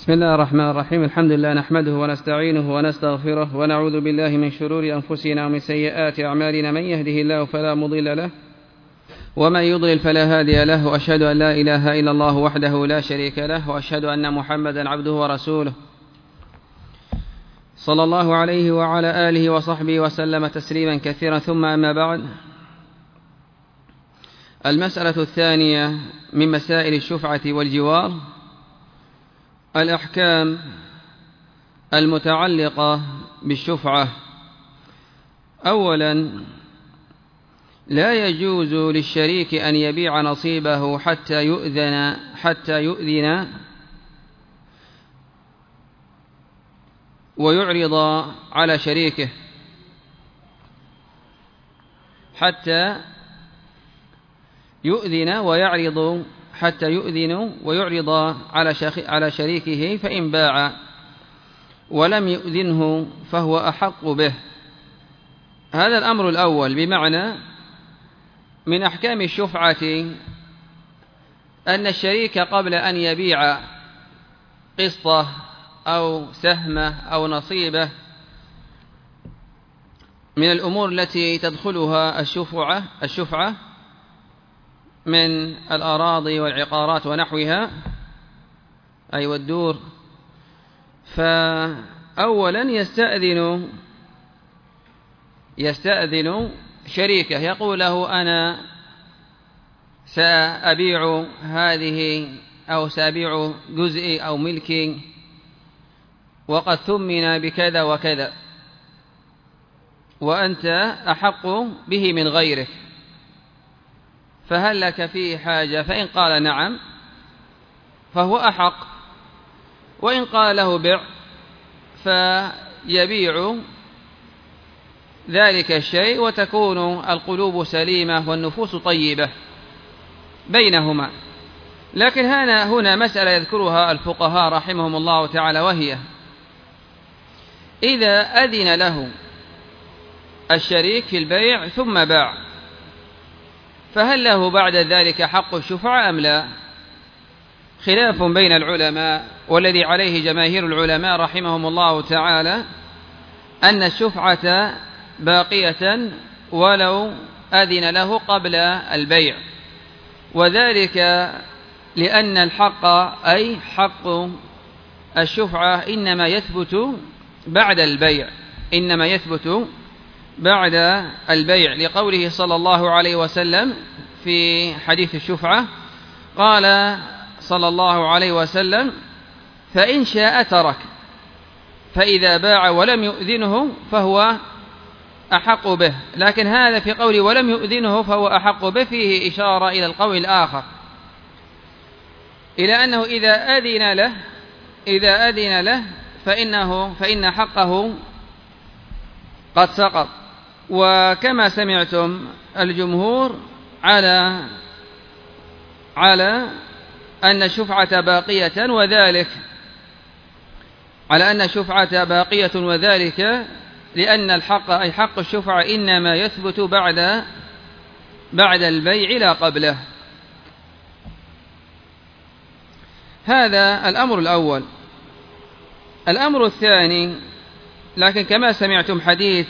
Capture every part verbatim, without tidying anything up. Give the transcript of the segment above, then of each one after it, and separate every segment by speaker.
Speaker 1: بسم الله الرحمن الرحيم. الحمد لله نحمده ونستعينه ونستغفره ونعوذ بالله من شرور أنفسنا ومن سيئات أعمالنا، من يهده الله فلا مضل له ومن يضلل فلا هادي له، وأشهد أن لا إله إلا الله وحده لا شريك له، وأشهد أن محمدا عبده ورسوله صلى الله عليه وعلى آله وصحبه وسلم تسليما كثيرا. ثم أما بعد، المسألة الثانية من مسائل الشفعة والجوار الأحكام المتعلقة بالشفعة. أولا، لا يجوز للشريك أن يبيع نصيبه حتى يؤذن حتى يؤذن ويعرض على شريكه حتى يؤذن ويعرض حتى يؤذن ويعرض على على شريكه، فإن باع ولم يؤذنه فهو أحق به. هذا الأمر الأول، بمعنى من أحكام الشفعة أن الشريك قبل أن يبيع قسطه أو سهمه أو نصيبه من الأمور التي تدخلها الشفعة الشفعة من الأراضي والعقارات ونحوها، أي والدور، فأولا يستأذن يستأذن شريكه، يقول له أنا سأبيع هذه أو سأبيع جزئي أو ملكي وقد ثمن بكذا وكذا، وأنت أحق به من غيرك، فهل لك فيه حاجة؟ فإن قال نعم فهو أحق، وإن قال له بع فيبيع ذلك الشيء وتكون القلوب سليمة والنفوس طيبة بينهما. لكن هنا هنا مسألة يذكرها الفقهاء رحمهم الله تعالى، وهي إذا أذن له الشريك في البيع ثم باع، فهل له بعد ذلك حق الشفعة أم لا؟ خلاف بين العلماء، والذي عليه جماهير العلماء رحمهم الله تعالى أن الشفعة باقية ولو أذن له قبل البيع، وذلك لأن الحق أي حق الشفعة إنما يثبت بعد البيع إنما يثبت بعد البيع لقوله صلى الله عليه وسلم في حديث الشفعة، قال صلى الله عليه وسلم: فإن شاء ترك، فإذا باع ولم يؤذنه فهو أحق به. لكن هذا في قول ولم يؤذنه فهو أحق به فيه إشارة إلى القول الآخر، إلى أنه إذا أذن له إذا أذن له فإنه فإن حقه قد سقط. وكما سمعتم الجمهور على على أن الشفعة باقية وذلك على أن الشفعة باقية وذلك لأن الحق أي حق الشفعة إنما يثبت بعد بعد البيع لا قبله. هذا الأمر الأول. الأمر الثاني، لكن كما سمعتم حديث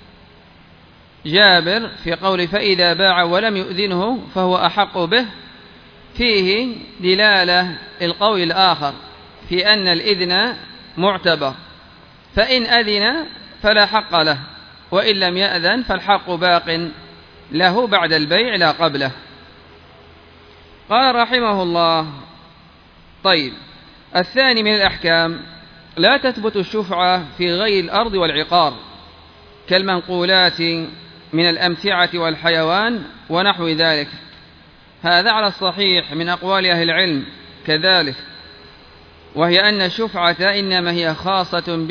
Speaker 1: جابر في قول فإذا باع ولم يؤذنه فهو أحق به، فيه دلالة القول الآخر في أن الإذن معتبر، فإن أذن فلا حق له، وإن لم يأذن فالحق باق له بعد البيع لا قبله. قال رحمه الله: طيب، الثاني من الأحكام، لا تثبت الشفعة في غير الأرض والعقار كالمنقولات من الأمتعة والحيوان ونحو ذلك. هذا على الصحيح من أقوال أهل العلم كذلك، وهي أن الشفعة إنما هي خاصة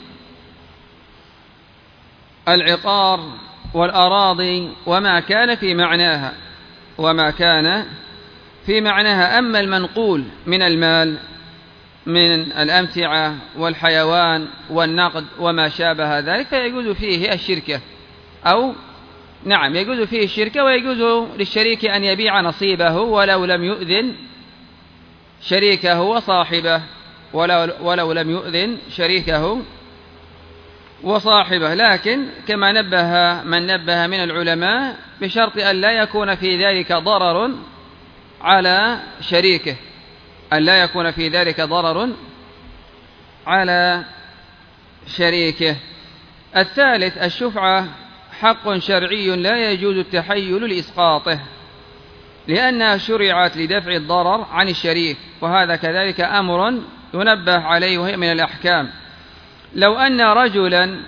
Speaker 1: بالعقار والأراضي وما كان في معناها وما كان في معناها أما المنقول من المال من الأمتعة والحيوان والنقد وما شابه ذلك فيجوز فيه الشركة، أو نعم يجوز فيه الشركة، ويجوز للشريك أن يبيع نصيبه ولو لم يؤذن شريكه وصاحبه ولو, ولو لم يؤذن شريكه وصاحبه، لكن كما نبه من نبه من العلماء بشرط أن لا يكون في ذلك ضرر على شريكه، أن لا يكون في ذلك ضرر على شريكه. الثالث الشفعة حق شرعي لا يجوز التحيل لإسقاطه، لأنها شرعت لدفع الضرر عن الشريك، وهذا كذلك أمر ينبه عليه وهي من الأحكام. لو أن رجلا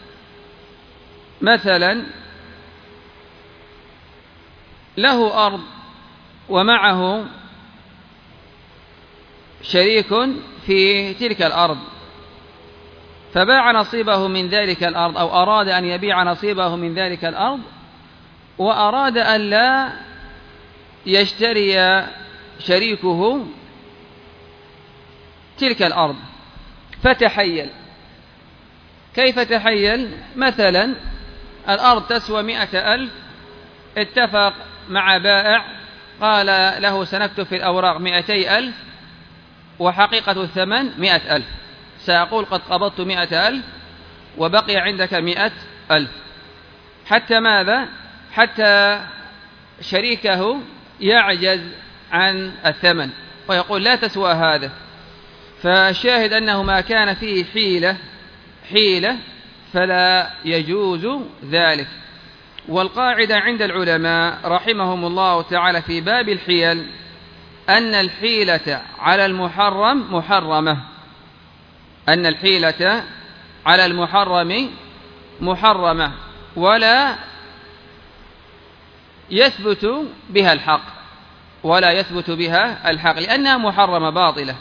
Speaker 1: مثلا له أرض ومعه شريك في تلك الأرض، فباع نصيبه من ذلك الأرض أو أراد أن يبيع نصيبه من ذلك الأرض، وأراد أن لا يشتري شريكه تلك الأرض فتحيل. كيف تحيل؟ مثلا الأرض تسوى مئة ألف، اتفق مع بائع قال له سنكتب في الأوراق مئتي ألف وحقيقة الثمن مئة ألف، سأقول قد قبضت مئة ألف وبقي عندك مئة ألف، حتى ماذا؟ حتى شريكه يعجز عن الثمن ويقول لا تسوى هذا. فالشاهد أنه ما كان فيه حيلة حيلة فلا يجوز ذلك. والقاعدة عند العلماء رحمهم الله تعالى في باب الحيل أن الحيلة على المحرم محرمة، أن الحيلة على المحرم محرمة ولا يثبت بها الحق، ولا يثبت بها الحق لأنها محرمة باطلة.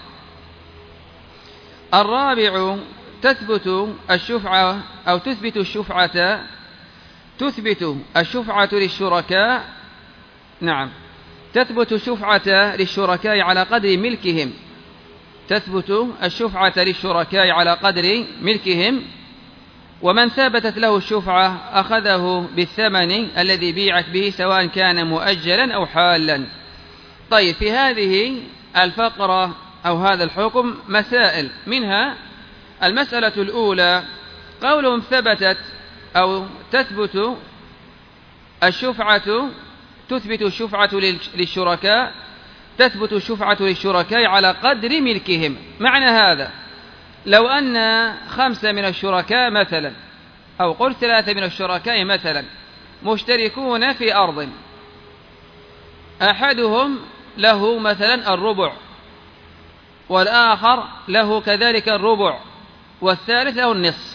Speaker 1: الرابع تثبت الشفعة أو تثبت الشفعة تثبت الشفعة للشركاء نعم تثبت الشفعة للشركاء على قدر ملكهم تثبت الشفعة للشركاء على قدر ملكهم، ومن ثبتت له الشفعة أخذه بالثمن الذي بيعت به سواء كان مؤجلا أو حالا. طيب، في هذه الفقرة أو هذا الحكم مسائل، منها المسألة الأولى قولهم ثبتت أو تثبت الشفعة تثبت الشفعة للشركاء تثبت الشفعة للشركاء على قدر ملكهم. معنى هذا لو أن خمسة من الشركاء مثلا أو قل ثلاثة من الشركاء مثلا مشتركون في أرض، أحدهم له مثلا الربع والآخر له كذلك الربع والثالث له النصف،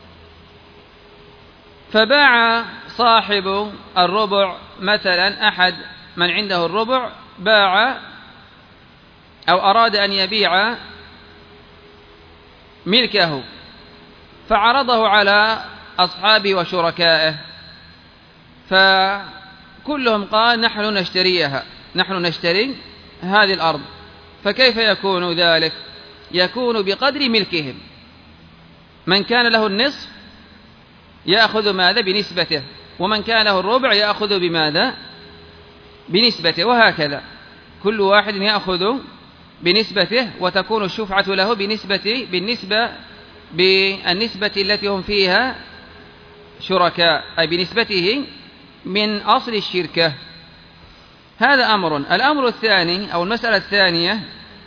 Speaker 1: فباع صاحب الربع مثلا أحد من عنده الربع باع أو أراد أن يبيع ملكه فعرضه على أصحابه وشركائه، فكلهم قال نحن نشتريها نحن نشتري هذه الأرض. فكيف يكون ذلك؟ يكون بقدر ملكهم، من كان له النصف يأخذ ماذا؟ بنسبته، ومن كان له الربع يأخذ بماذا؟ بنسبته، وهكذا كل واحد يأخذ بنسبته، وتكون الشفعة له بنسبة بالنسبة بالنسبة التي هم فيها شركاء، أي بنسبته من أصل الشركة. هذا أمر. الأمر الثاني أو المسألة الثانية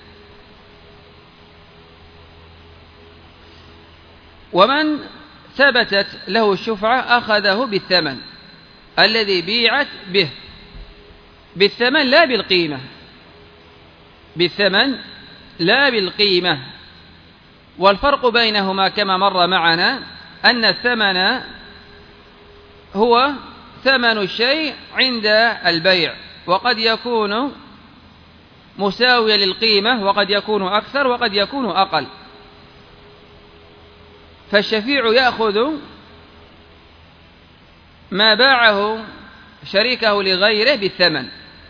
Speaker 1: ومن ثبتت له الشفعة أخذه بالثمن الذي بيعت به، بالثمن لا بالقيمة، بالثمن لا بالقيمة. والفرق بينهما كما مر معنا أن الثمن هو ثمن الشيء عند البيع، وقد يكون مساويا للقيمة وقد يكون أكثر وقد يكون أقل، فالشفيع يأخذ ما باعه شريكه لغيره بالثمن.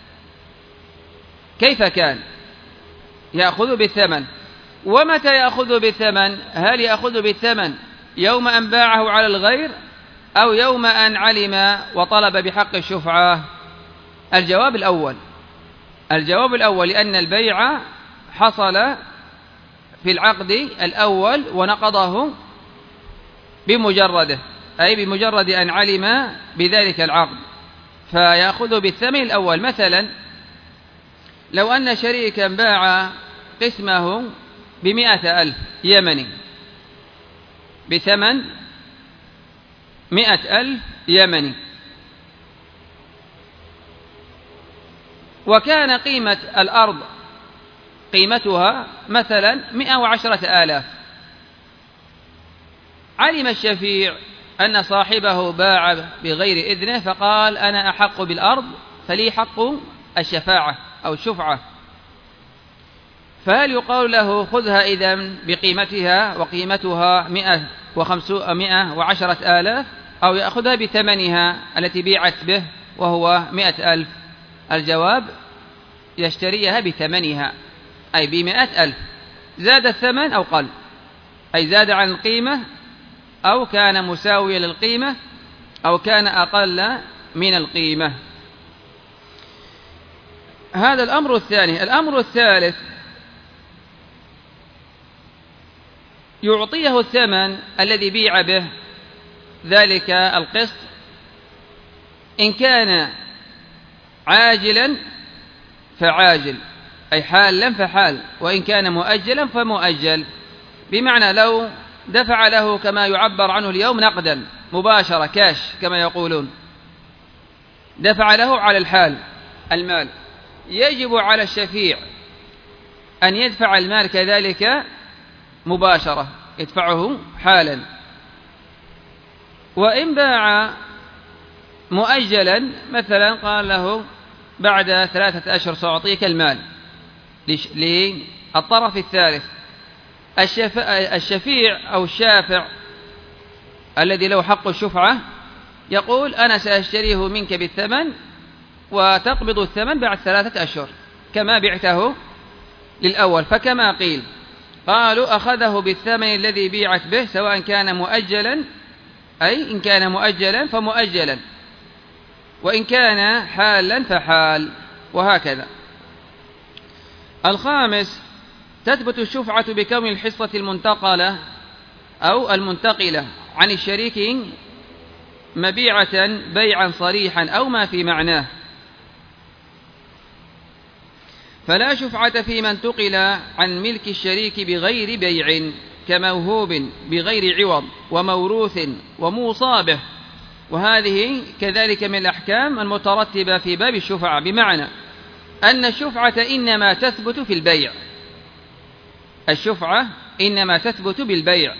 Speaker 1: كيف كان؟ يأخذ بالثمن. ومتى يأخذ بالثمن؟ هل يأخذ بالثمن يوم أن باعه على الغير أو يوم أن علم وطلب بحق الشفعة؟ الجواب الأول الجواب الأول لأن البيع حصل في العقد الأول ونقضه بمجرده، أي بمجرد أن علم بذلك العقد، فيأخذ بالثمن الأول. مثلا لو أن شريكا باع قسمه بمئة ألف يمني بثمن مئة ألف يمني، وكان قيمة الأرض قيمتها مثلا مئة وعشرة آلاف، علم الشفيع أن صاحبه باع بغير إذنه فقال أنا أحق بالأرض فلي حق الشفاعة أو الشفعة، فهل يقال له خذها إذن بقيمتها وقيمتها مئة وعشرة آلاف، أو يأخذها بثمنها التي بيعت به وهو مئة ألف؟ الجواب يشتريها بثمنها، أي بمئة ألف، زاد الثمن أو قل، أي زاد عن القيمة أو كان مساويا للقيمة أو كان أقل من القيمة. هذا الأمر الثاني. الأمر الثالث يعطيه الثمن الذي بيع به ذلك القسط، إن كان عاجلا فعاجل أي حالا فحال، وإن كان مؤجلا فمؤجل، بمعنى لو دفع له كما يعبر عنه اليوم نقدا مباشرة كاش كما يقولون، دفع له على الحال المال، يجب على الشفيع أن يدفع المال كذلك مباشرة، يدفعه حالا. وإن باع مؤجلا مثلا قال له بعد ثلاثة أشهر سأعطيك المال للطرف الثالث، الشفيع أو الشافع الذي له حق الشفعة يقول أنا سأشتريه منك بالثمن وتقبض الثمن بعد ثلاثة أشهر كما بعته للأول. فكما قيل قالوا أخذه بالثمن الذي بيعت به سواء كان مؤجلا، أي إن كان مؤجلا فمؤجلا، وإن كان حالا فحال، وهكذا. الخامس تثبت الشفعة بكون الحصة المنتقلة أو المنتقلة عن الشريك مبيعة بيعا صريحا أو ما في معناه، فلا شفعة في من انتقل عن ملك الشريك بغير بيع كموهوب بغير عوض وموروث وموصى به، وهذه كذلك من الأحكام المترتبة في باب الشفعة، بمعنى أن الشفعة إنما تثبت في البيع، الشفعة إنما تثبت بالبيع،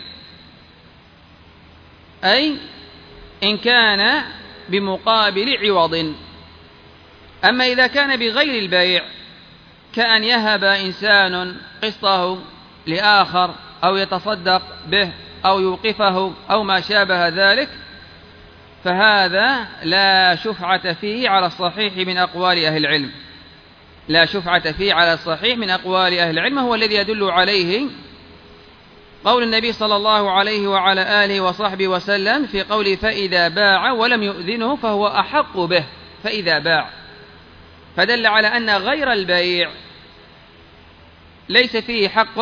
Speaker 1: أي إن كان بمقابل عوض. أما إذا كان بغير البيع كأن يهب إنسان قسطه لآخر أو يتصدق به أو يوقفه أو ما شابه ذلك، فهذا لا شفعة فيه على الصحيح من أقوال أهل العلم، لا شفعة فيه على الصحيح من أقوال أهل العلم، هو الذي يدل عليه قول النبي صلى الله عليه وعلى آله وصحبه وسلم في قوله فإذا باع ولم يؤذنه فهو أحق به، فإذا باع، فدل على أن غير البيع ليس فيه حق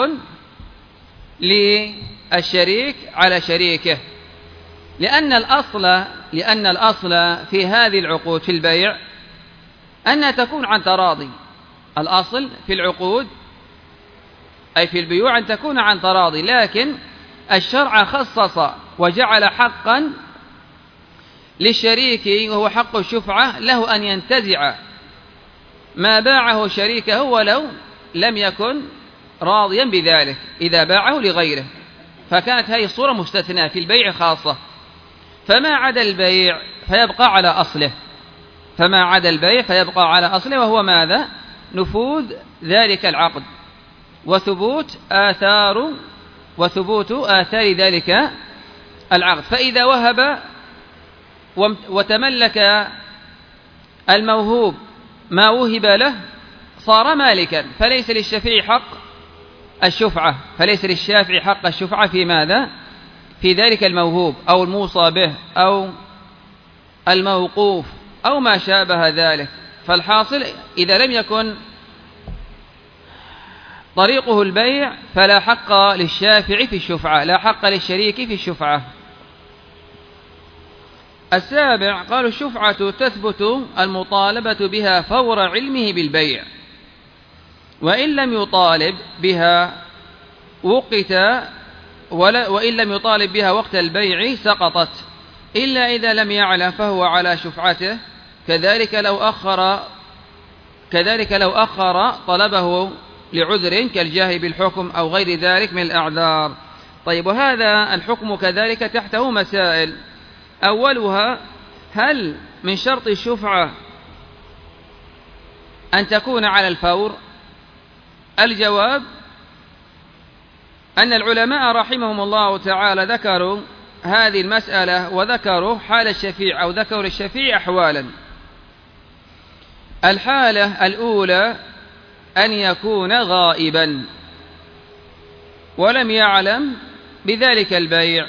Speaker 1: للشريك على شريكه، لأن الأصل لأن الأصل في هذه العقود في البيع أنها تكون عن تراضي، الأصل في العقود أي في البيوع أن تكون عن تراضي، لكن الشرع خصص وجعل حقا للشريك وهو حق الشفعة له أن ينتزع ما باعه شريكه ولو لم يكن راضيا بذلك إذا باعه لغيره، فكانت هذه الصورة مستثناة في البيع خاصة، فما عدا البيع فيبقى على أصله، فما عدا البيع فيبقى على أصله، وهو ماذا؟ نفوذ ذلك العقد وثبوت آثار وثبوت آثار ذلك العقد. فإذا وهب وتملك الموهوب ما وهب له صار مالكا، فليس للشفيع حق الشفعة، فليس للشافع حق الشفعة في ماذا؟ في ذلك الموهوب أو الموصى به أو الموقوف أو ما شابه ذلك. فالحاصل إذا لم يكن طريقه البيع فلا حق للشافع في الشفعة، لا حق للشريك في الشفعة. السابع قالوا الشفعة تثبت المطالبة بها فور علمه بالبيع، وإن لم يطالب بها وقت ولا وإن لم يطالب بها وقت البيع سقطت، إلا إذا لم يعلم فهو على شفعته. كذلك لو أخر كذلك لو أخر طلبه لعذر كالجهل بالحكم أو غير ذلك من الأعذار. طيب، وهذا الحكم كذلك تحته مسائل. أولها: هل من شرط الشفعة أن تكون على الفور؟ الجواب أن العلماء رحمهم الله تعالى ذكروا هذه المسألة، وذكروا حال الشفيع أو ذكروا الشفيع أحوالا. الحالة الأولى أن يكون غائبا ولم يعلم بذلك البيع،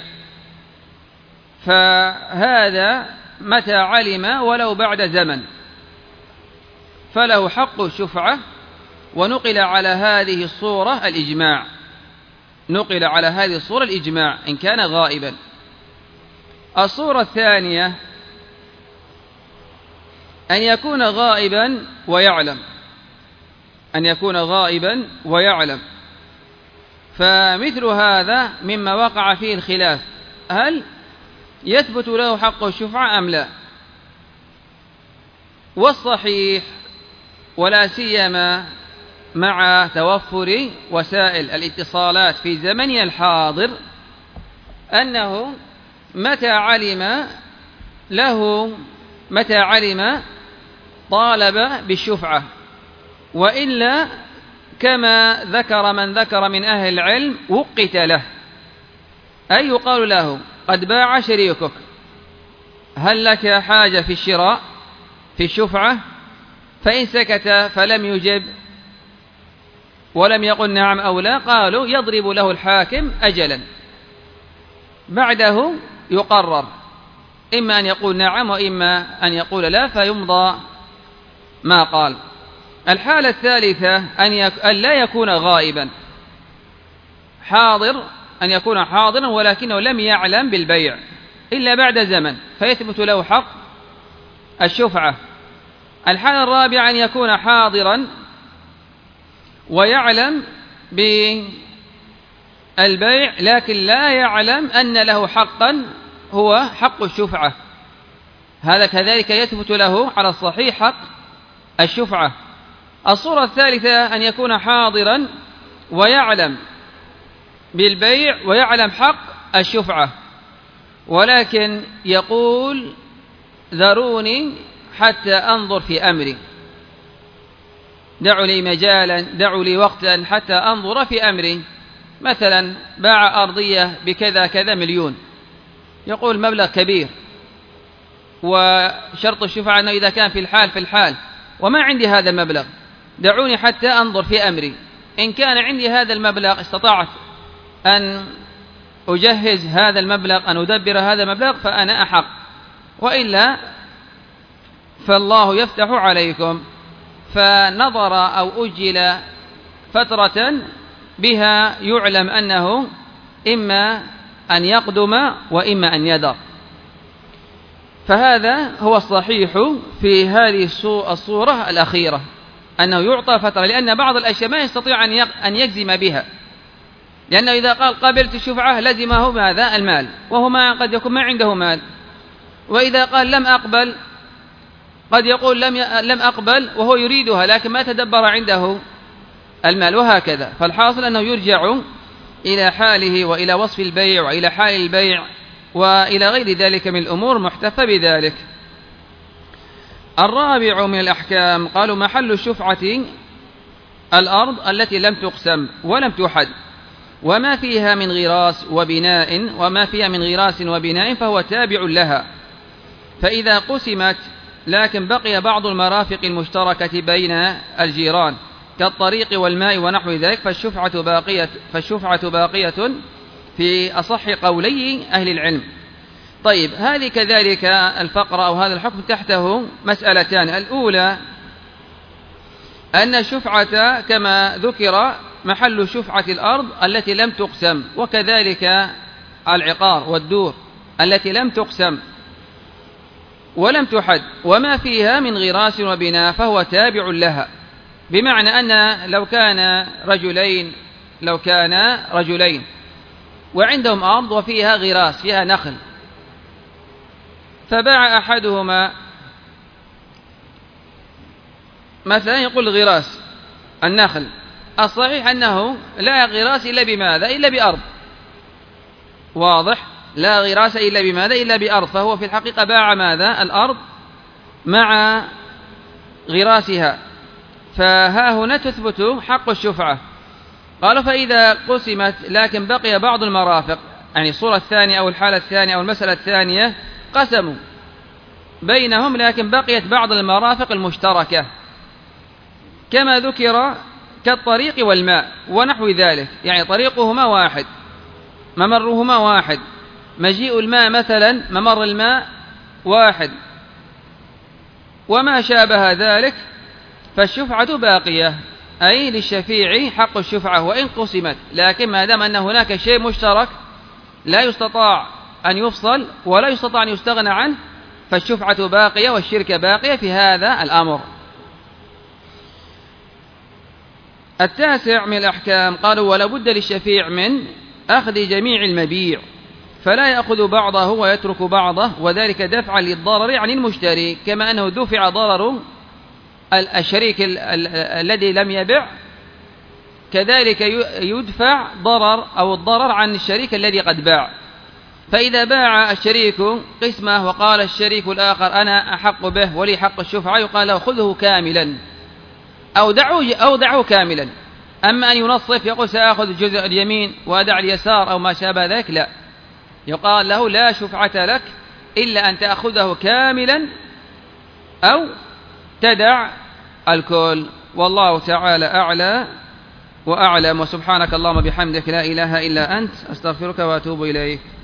Speaker 1: فهذا متى علم ولو بعد زمن فله حق الشفعة. ونقل على هذه الصورة الإجماع نقل على هذه الصورة الإجماع إن كان غائبا. الصورة الثانية أن يكون غائبا ويعلم أن يكون غائبا ويعلم فمثل هذا مما وقع فيه الخلاف، هل يثبت له حق الشفعة أم لا؟ والصحيح، ولا سيما مع توفر وسائل الاتصالات في زمننا الحاضر، أنه متى علم له متى علم طالب بالشفعة، وإلا كما ذكر من ذكر من أهل العلم وقت له، أي يقال له: قد باع شريكك، هل لك حاجة في الشراء في الشفعة؟ فإن سكت فلم يجب ولم يقل نعم أو لا، قالوا يضرب له الحاكم أجلا، بعده يقرر، إما أن يقول نعم وإما أن يقول لا، فيمضى ما قال. الحالة الثالثة أن, يك... أن لا يكون غائبا، حاضر، أن يكون حاضرا ولكنه لم يعلم بالبيع إلا بعد زمن، فيثبت له حق الشفعة. الحالة الرابعة أن يكون حاضرا ويعلم بالبيع لكن لا يعلم أن له حقا هو حق الشفعة، هذا كذلك يثبت له على الصحيح حق الشفعة. الصورة الثالثة أن يكون حاضرا ويعلم بالبيع ويعلم حق الشفعة، ولكن يقول: ذروني حتى أنظر في أمري، دعوا لي مجالا، دعوا لي وقتا حتى أنظر في أمري. مثلا باع أرضية بكذا كذا مليون، يقول مبلغ كبير، وشرط الشفعة أنه إذا كان في الحال في الحال، وما عندي هذا المبلغ، دعوني حتى أنظر في أمري، إن كان عندي هذا المبلغ استطعت أن أجهز هذا المبلغ، أن أدبر هذا المبلغ، فأنا أحق، وإلا فالله يفتح عليكم. فنظر أو أجل فترة بها يعلم أنه إما أن يقدم وإما أن يدر. فهذا هو الصحيح في هذه الصورة الأخيرة، أنه يعطى فترة، لأن بعض الأشياء ما يستطيع أن يجزم بها، لأنه إذا قال قبلت الشفعة لزمه ماذا؟ المال، وهو ما قد يكون ما عنده مال. وإذا قال لم أقبل قد يقول لم لم أقبل وهو يريدها لكن ما تدبر عنده المال، وهكذا. فالحاصل أنه يرجع إلى حاله وإلى وصف البيع وإلى حال البيع وإلى غير ذلك من الأمور محتفى بذلك. الرابع من الأحكام قالوا: محل الشفعة الأرض التي لم تقسم ولم تحد، وما فيها من غراس وبناء وما فيها من غراس وبناء فهو تابع لها، فإذا قسمت لكن بقي بعض المرافق المشتركة بين الجيران كالطريق والماء ونحو ذلك فالشفعة باقية, فالشفعة باقية في أصح قولي أهل العلم. طيب، هذه كذلك الفقرة أو هذا الحكم تحته مسألتان. الأولى أن الشفعة كما ذكر محل شفعة الأرض التي لم تقسم، وكذلك العقار والدور التي لم تقسم ولم تحد، وما فيها من غراس وبناء فهو تابع لها. بمعنى أن لو كان رجلين لو كان رجلين وعندهم أرض وفيها غراس فيها نخل، فباع أحدهما مثلا يقول غراس النخل، الصحيح أنه لا غراس إلا بماذا؟ إلا بأرض، واضح؟ لا غراس إلا بماذا؟ إلا بأرض، فهو في الحقيقة باع ماذا؟ الأرض مع غراسها، فها هنا تثبت حق الشفعة. قالوا فإذا قسمت لكن بقي بعض المرافق، يعني الصورة الثانية أو الحالة الثانية أو المسألة الثانية قسموا بينهم لكن بقيت بعض المرافق المشتركة كما ذكر كالطريق والماء ونحو ذلك، يعني طريقهما واحد، ممرهما واحد، مجيء الماء مثلا ممر الماء واحد وما شابه ذلك، فالشفعة باقية، أي للشفيع حق الشفعة وإن قسمت، لكن ما دام أن هناك شيء مشترك لا يستطاع أن يفصل ولا يستطاع أن يستغنى عنه، فالشفعة باقية والشركة باقية في هذا الأمر. التاسع من الأحكام قالوا ولا بد للشفيع من أخذ جميع المبيع، فلا يأخذ بعضه ويترك بعضه، وذلك دفعا للضرر عن المشتري، كما أنه دفع ضرر الشريك الذي لم يبع، كذلك يدفع ضرر أو الضرر عن الشريك الذي قد باع. فإذا باع الشريك قسمه وقال الشريك الآخر أنا أحق به ولي حق الشفعة، يقال له خذه كاملا أو دعوه, أو دعوه كاملا. أما أن ينصف يقول سأخذ جزء اليمين وأدع اليسار أو ما شابه ذلك، لا، يقال له لا شفعة لك إلا أن تأخذه كاملا أو تدع الكل. والله تعالى أعلى وأعلم، وسبحانك اللهم بحمدك لا إله إلا أنت أستغفرك وأتوب إليك.